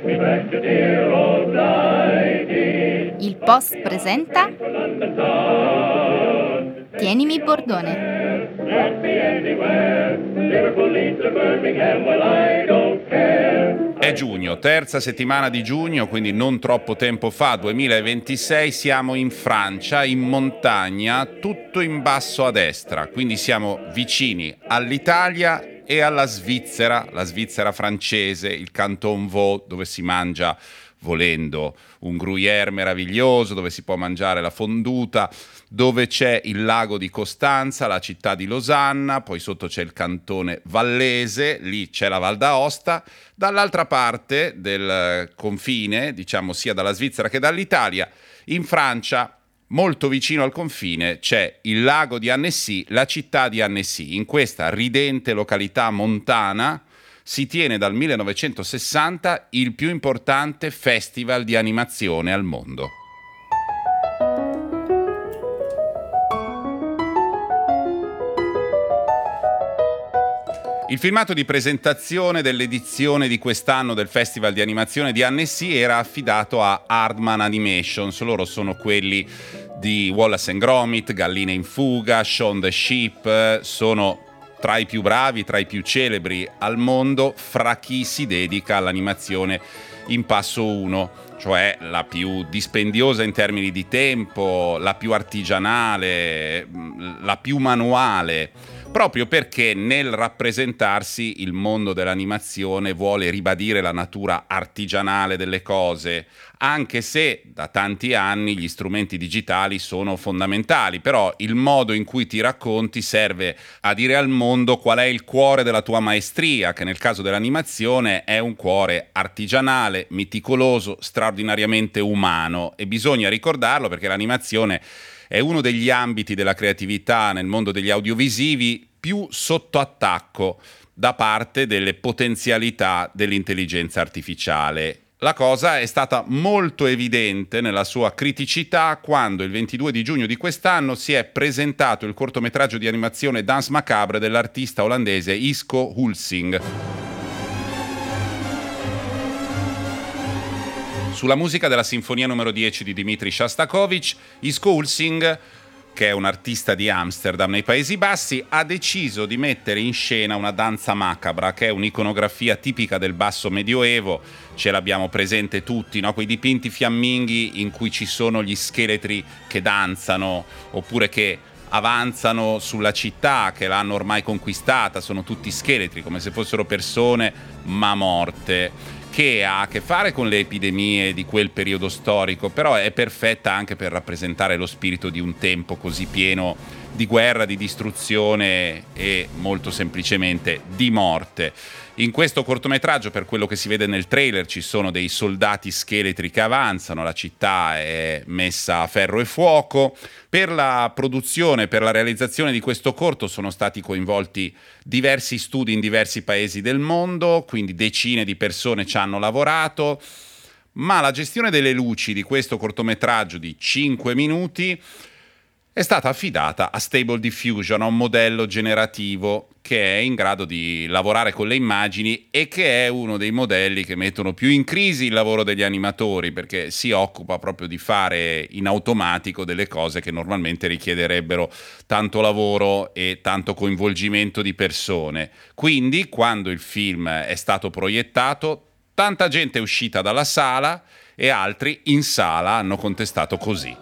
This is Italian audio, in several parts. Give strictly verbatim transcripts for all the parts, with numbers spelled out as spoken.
Il Post presenta Tienimi Bordone. È giugno, terza settimana di giugno, quindi non troppo tempo fa, duemilaventisei, siamo in Francia, in montagna, tutto in basso a destra, quindi siamo vicini all'Italia e alla Svizzera, la Svizzera francese, il Canton Vaud, dove si mangia, volendo, un gruyère meraviglioso, dove si può mangiare la fonduta, dove c'è il lago di Costanza, la città di Losanna, poi sotto c'è il cantone vallese, lì c'è la Val d'Aosta. Dall'altra parte del confine, diciamo sia dalla Svizzera che dall'Italia, in Francia, molto vicino al confine, c'è il lago di Annecy, la città di Annecy. In questa ridente località montana si tiene dal millenovecentosessanta il più importante festival di animazione al mondo. Il filmato di presentazione dell'edizione di quest'anno del Festival di Animazione di Annecy era affidato a Aardman Animations. Loro sono quelli di Wallace and Gromit, Galline in fuga, Shaun the Sheep, sono tra i più bravi, tra i più celebri al mondo fra chi si dedica all'animazione in passo uno, cioè la più dispendiosa in termini di tempo, la più artigianale, la più manuale, proprio perché nel rappresentarsi il mondo dell'animazione vuole ribadire la natura artigianale delle cose, anche se da tanti anni gli strumenti digitali sono fondamentali, però il modo in cui ti racconti serve a dire al mondo qual è il cuore della tua maestria, che nel caso dell'animazione è un cuore artigianale, meticoloso, straordinariamente umano, e bisogna ricordarlo perché l'animazione è uno degli ambiti della creatività nel mondo degli audiovisivi più sotto attacco da parte delle potenzialità dell'intelligenza artificiale. La cosa è stata molto evidente nella sua criticità quando il ventidue di giugno di quest'anno si è presentato il cortometraggio di animazione Danse Macabre dell'artista olandese Isco Hulsing. Sulla musica della Sinfonia numero dieci di Dmitri Shostakovich, Isco Hulsing, che è un artista di Amsterdam nei Paesi Bassi, ha deciso di mettere in scena una danza macabra, che è un'iconografia tipica del basso medioevo. Ce l'abbiamo presente tutti, no? Quei dipinti fiamminghi in cui ci sono gli scheletri che danzano, oppure che avanzano sulla città, che l'hanno ormai conquistata, sono tutti scheletri, come se fossero persone ma morte, che ha a che fare con le epidemie di quel periodo storico, però è perfetta anche per rappresentare lo spirito di un tempo così pieno di guerra, di distruzione e molto semplicemente di morte. In questo cortometraggio, per quello che si vede nel trailer, ci sono dei soldati scheletri che avanzano, la città è messa a ferro e fuoco. Per la produzione, per la realizzazione di questo corto sono stati coinvolti diversi studi in diversi paesi del mondo, quindi decine di persone ci hanno lavorato, ma la gestione delle luci di questo cortometraggio di cinque minuti è stata affidata a Stable Diffusion, a un modello generativo che è in grado di lavorare con le immagini e che è uno dei modelli che mettono più in crisi il lavoro degli animatori, perché si occupa proprio di fare in automatico delle cose che normalmente richiederebbero tanto lavoro e tanto coinvolgimento di persone. Quindi, quando il film è stato proiettato, tanta gente è uscita dalla sala e altri in sala hanno contestato così.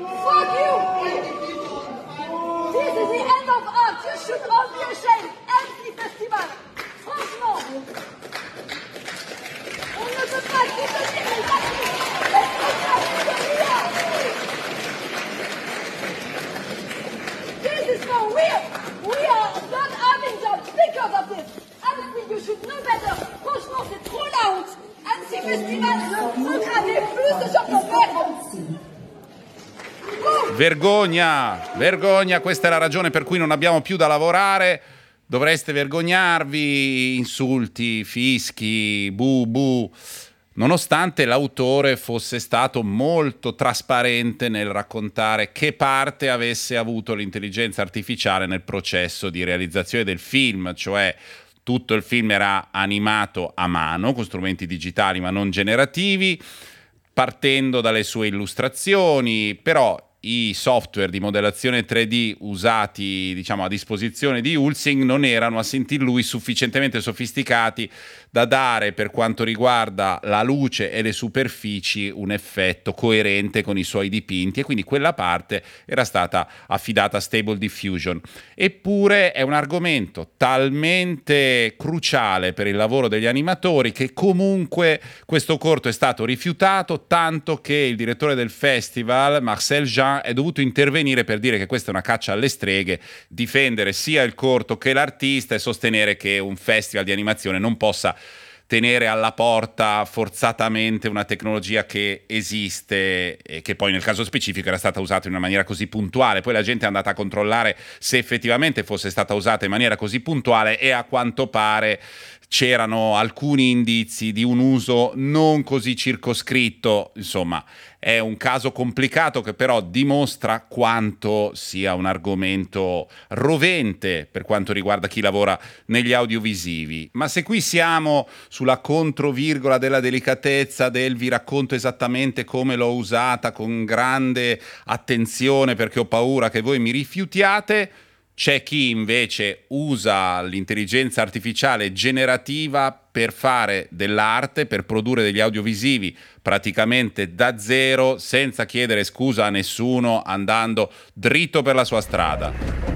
Vergogna, vergogna, questa è la ragione per cui non abbiamo più da lavorare, dovreste vergognarvi, insulti, fischi, bu bu. nonostante l'autore fosse stato molto trasparente nel raccontare che parte avesse avuto l'intelligenza artificiale nel processo di realizzazione del film, cioè tutto il film era animato a mano, con strumenti digitali ma non generativi, partendo dalle sue illustrazioni, però i software di modellazione tre D usati, diciamo, a disposizione di Hulsing non erano, a sentir lui, sufficientemente sofisticati da dare, per quanto riguarda la luce e le superfici, un effetto coerente con i suoi dipinti, e quindi quella parte era stata affidata a Stable Diffusion. Eppure è un argomento talmente cruciale per il lavoro degli animatori che comunque questo corto è stato rifiutato, tanto che il direttore del festival, Marcel Jean, è dovuto intervenire per dire che questa è una caccia alle streghe, difendere sia il corto che l'artista e sostenere che un festival di animazione non possa tenere alla porta forzatamente una tecnologia che esiste e che poi nel caso specifico era stata usata in una maniera così puntuale. Poi la gente è andata a controllare se effettivamente fosse stata usata in maniera così puntuale e a quanto pare c'erano alcuni indizi di un uso non così circoscritto. Insomma, è un caso complicato che però dimostra quanto sia un argomento rovente per quanto riguarda chi lavora negli audiovisivi. Ma se qui siamo sulla controvirgola della delicatezza del vi racconto esattamente come l'ho usata con grande attenzione perché ho paura che voi mi rifiutiate, c'è chi invece usa l'intelligenza artificiale generativa per fare dell'arte, per produrre degli audiovisivi praticamente da zero, senza chiedere scusa a nessuno, andando dritto per la sua strada.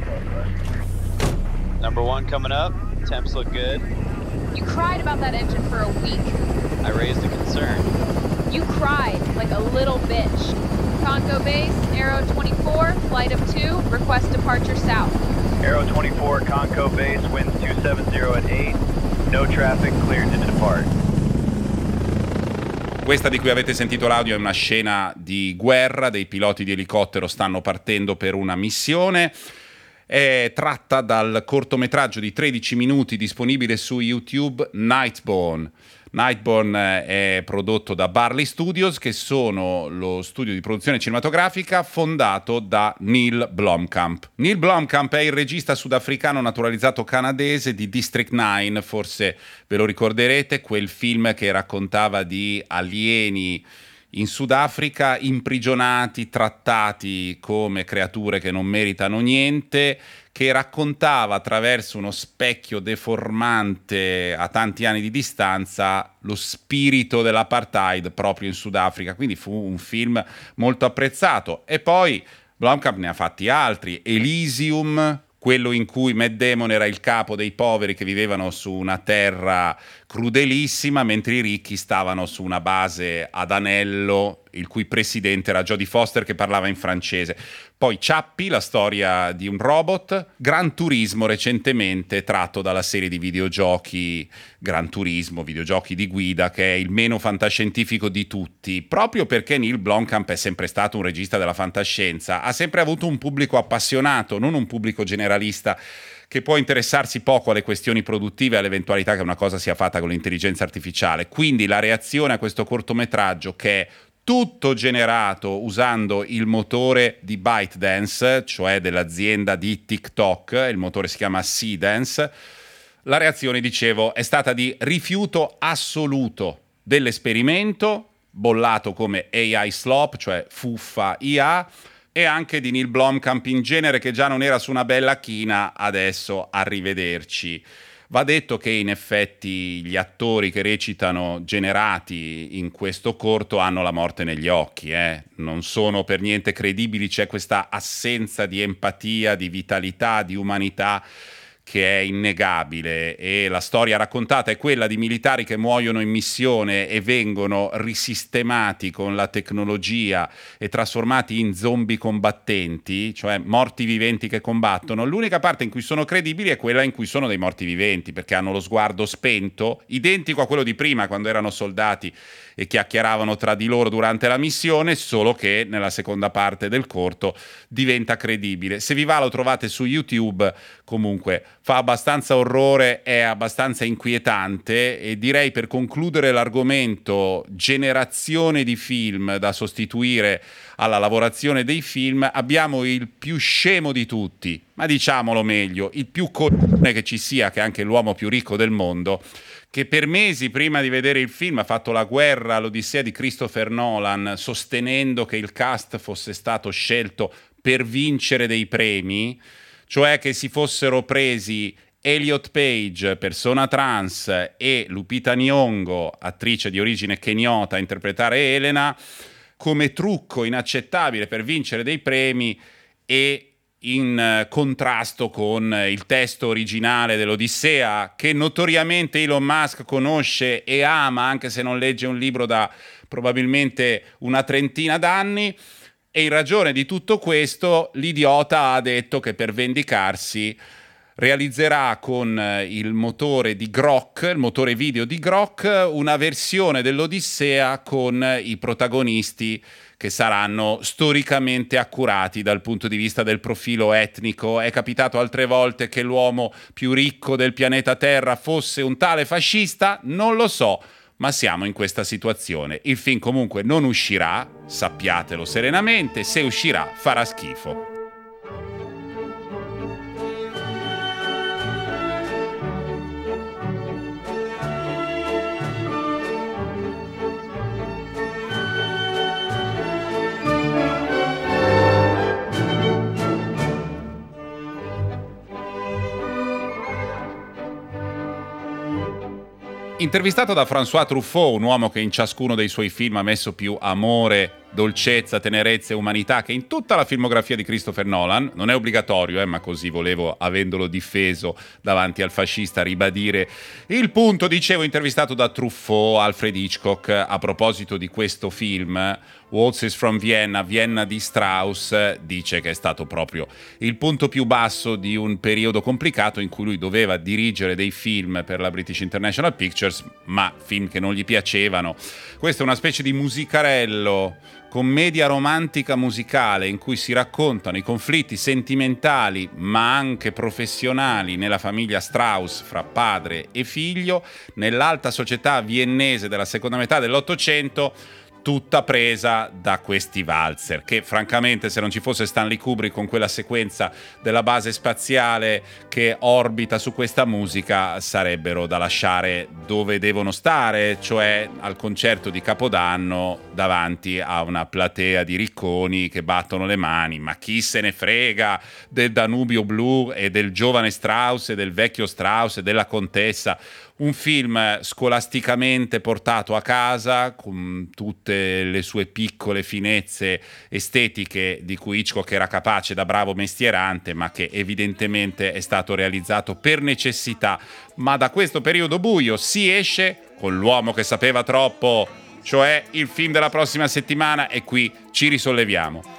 Number one coming up. Temps look good. You cried about that engine for a week. I raised a concern. You cried like a little bitch. Conco base, Aero twenty-four, flight of two, request departure south. Aero twenty-four, Conco base, winds two seven zero at eight, no traffic, cleared to depart. Questa di cui avete sentito l'audio è una scena di guerra, dei piloti di elicottero stanno partendo per una missione. È tratta dal cortometraggio di tredici minuti disponibile su YouTube, Nightborne. Nightborne è prodotto da Barley Studios, che sono lo studio di produzione cinematografica fondato da Neil Blomkamp. Neil Blomkamp è il regista sudafricano naturalizzato canadese di District nove, forse ve lo ricorderete, quel film che raccontava di alieni in Sudafrica, imprigionati, trattati come creature che non meritano niente, che raccontava attraverso uno specchio deformante a tanti anni di distanza lo spirito dell'apartheid proprio in Sudafrica. Quindi fu un film molto apprezzato. E poi Blomkamp ne ha fatti altri, Elysium, quello in cui Matt Damon era il capo dei poveri che vivevano su una terra crudelissima, mentre i ricchi stavano su una base ad anello, il cui presidente era Jodie Foster, che parlava in francese. Poi Chappie, la storia di un robot. Gran Turismo, recentemente tratto dalla serie di videogiochi Gran Turismo, videogiochi di guida, che è il meno fantascientifico di tutti, proprio perché Neil Blomkamp è sempre stato un regista della fantascienza, ha sempre avuto un pubblico appassionato, non un pubblico generalista che può interessarsi poco alle questioni produttive e all'eventualità che una cosa sia fatta con l'intelligenza artificiale. Quindi la reazione a questo cortometraggio, che è tutto generato usando il motore di ByteDance, cioè dell'azienda di TikTok, il motore si chiama Seedance, la reazione, dicevo, è stata di rifiuto assoluto dell'esperimento, bollato come A I slop, cioè fuffa I A, e anche di Neil Blomkamp in genere, che già non era su una bella china, adesso arrivederci. Va detto che in effetti gli attori che recitano generati in questo corto hanno la morte negli occhi, eh? Non sono per niente credibili, c'è questa assenza di empatia, di vitalità, di umanità che è innegabile, e la storia raccontata è quella di militari che muoiono in missione e vengono risistemati con la tecnologia e trasformati in zombie combattenti, cioè morti viventi che combattono. L'unica parte in cui sono credibili è quella in cui sono dei morti viventi, perché hanno lo sguardo spento, identico a quello di prima quando erano soldati e chiacchieravano tra di loro durante la missione, solo che nella seconda parte del corto diventa credibile. Se vi va lo trovate su YouTube, comunque fa abbastanza orrore, è abbastanza inquietante, e direi, per concludere l'argomento generazione di film da sostituire alla lavorazione dei film, abbiamo il più scemo di tutti, ma diciamolo meglio, il più coglione che ci sia, che è anche l'uomo più ricco del mondo, che per mesi prima di vedere il film ha fatto la guerra all'Odissea di Christopher Nolan, sostenendo che il cast fosse stato scelto per vincere dei premi, cioè che si fossero presi Elliot Page, persona trans, e Lupita Nyong'o, attrice di origine keniota, a interpretare Elena, come trucco inaccettabile per vincere dei premi e in contrasto con il testo originale dell'Odissea, che notoriamente Elon Musk conosce e ama, anche se non legge un libro da probabilmente una trentina d'anni. E in ragione di tutto questo, l'idiota ha detto che per vendicarsi realizzerà con il motore di Grok, il motore video di Grok, una versione dell'Odissea con i protagonisti che saranno storicamente accurati dal punto di vista del profilo etnico. È capitato altre volte che l'uomo più ricco del pianeta Terra fosse un tale fascista? Non lo so, ma siamo in questa situazione. Il film comunque non uscirà, sappiatelo serenamente, se uscirà farà schifo. Intervistato da François Truffaut, un uomo che in ciascuno dei suoi film ha messo più amore, dolcezza, tenerezza e umanità che in tutta la filmografia di Christopher Nolan. Non è obbligatorio, eh, ma così volevo, avendolo difeso davanti al fascista, ribadire il punto. Dicevo, intervistato da Truffaut, Alfred Hitchcock, a proposito di questo film, Waltzes from Vienna, Vienna di Strauss, dice che è stato proprio il punto più basso di un periodo complicato in cui lui doveva dirigere dei film per la British International Pictures, ma film che non gli piacevano. Questo è una specie di musicarello, commedia romantica musicale in cui si raccontano i conflitti sentimentali ma anche professionali nella famiglia Strauss fra padre e figlio, nell'alta società viennese della seconda metà dell'Ottocento, tutta presa da questi valzer, che francamente, se non ci fosse Stanley Kubrick con quella sequenza della base spaziale che orbita su questa musica, sarebbero da lasciare dove devono stare, cioè al concerto di Capodanno davanti a una platea di ricconi che battono le mani. Ma chi se ne frega del Danubio blu e del giovane Strauss e del vecchio Strauss e della contessa? Un film scolasticamente portato a casa, con tutte le sue piccole finezze estetiche di cui Hitchcock era capace da bravo mestierante, ma che evidentemente è stato realizzato per necessità. Ma da questo periodo buio si esce con L'uomo che sapeva troppo, cioè il film della prossima settimana, e qui ci risolleviamo.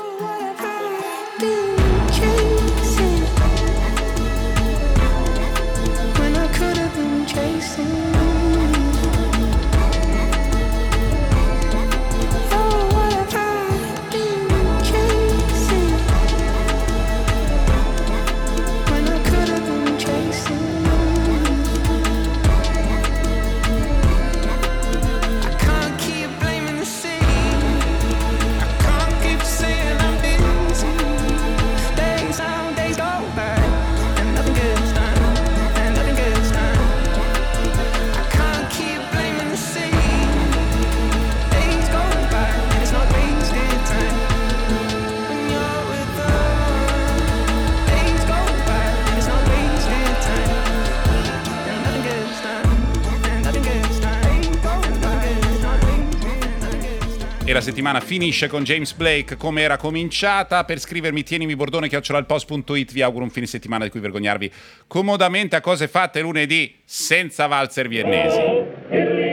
E la settimana finisce con James Blake come era cominciata. Per scrivermi tienimi bordone chiocciola il post punto it. Vi auguro un fine settimana di cui vergognarvi comodamente a cose fatte lunedì senza valzer viennesi.